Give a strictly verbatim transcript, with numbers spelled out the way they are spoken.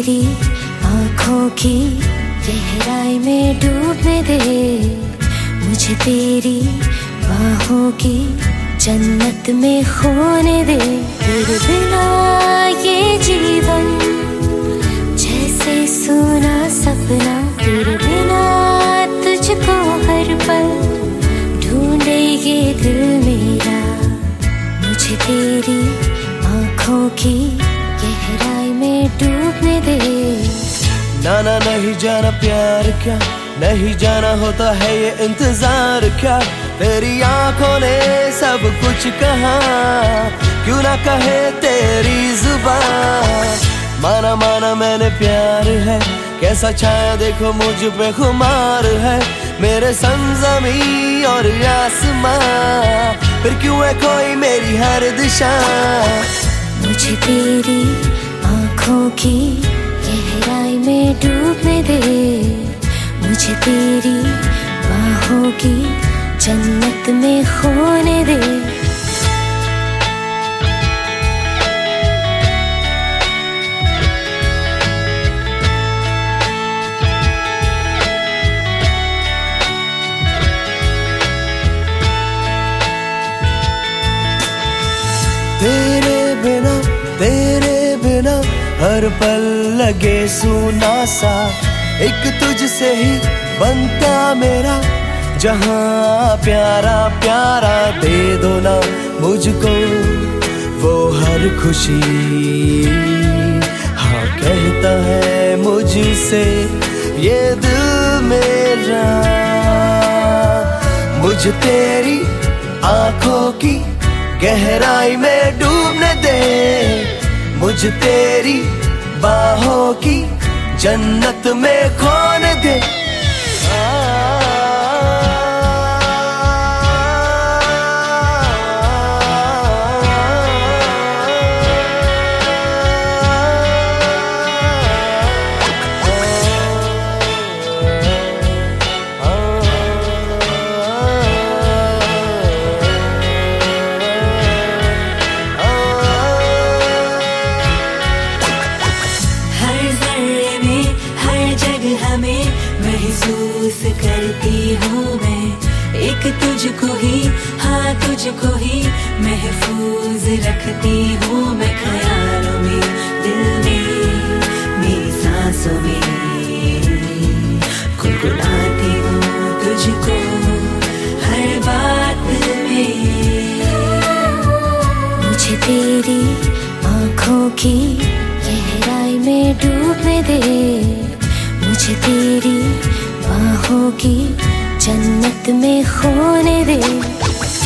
तेरी आँखों की गहराई में डूबने दे, मुझे तेरी बाहों की जन्नत में खोने दे। तेरे बिना ये जीवन जैसे सुना सपना, तेरे बिना तुझको हर पल ढूंढे ये दिल मेरा। मुझे तेरी आँखों की गहराई में डूबने दे। ना ना नहीं जाना प्यार क्या, नहीं जाना होता है ये इंतजार क्या। तेरी आंखों ने सब कुछ कहा, क्यों ना कहे तेरी जुबान। माना माना मैंने प्यार है, कैसा छाया देखो मुझ पे खुमार है। मेरे संजमी और आसमां, फिर क्यों है कोई मेरी हर दिशा। मुझे तेरी आँखों की गहराई में डूबने दे, मुझे तेरी बाहों की जन्नत में खोने दे। तेरे बिना तेरे बिना हर पल लगे सुना सा, एक तुझसे ही बनता मेरा जहां। प्यारा प्यारा दे दो ना मुझको वो हर खुशी, हाँ कहता है मुझसे ये दिल मेरा। मुझे तेरी आंखों की गहराई में डूबने दे, मुझे तेरी बाहों की जन्नत में खोने दे। हमें महसूस करती हूँ मैं, एक तुझको ही, हाँ तुझको ही महफूज रखती हूँ मैं। ख्यालों में, दिल में, मेरी सांसों में गुनगुनाती हूँ तुझको हर बात में। मुझे तेरी आँखों की गहराई में डूबने दे, मुझे तेरी बाहों की जन्नत में खोने दे।